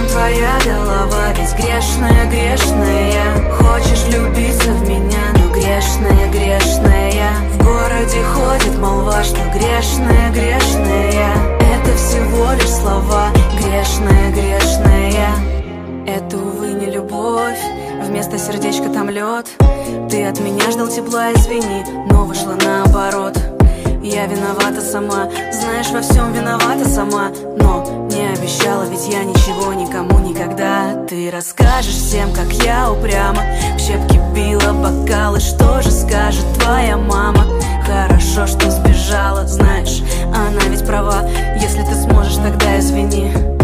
там твоя голова? Ведь грешная, грешная. Хочешь влюбиться в меня, но грешная, грешная. В городе ходит молва, что грешная, грешная. Это всего лишь слова, грешная, грешная. Это, увы, не любовь, вместо сердечка там лед. Ты от меня ждал тепла, извини, но вышло наоборот. Я виновата сама, знаешь, во всем виновата сама. Но не обещала, ведь я ничего никому никогда. Ты расскажешь всем, как я упрямо в щепки била бокалы. Что же скажет твоя мама? Хорошо, что сбежала, знаешь, она ведь права. Если ты сможешь, тогда извини.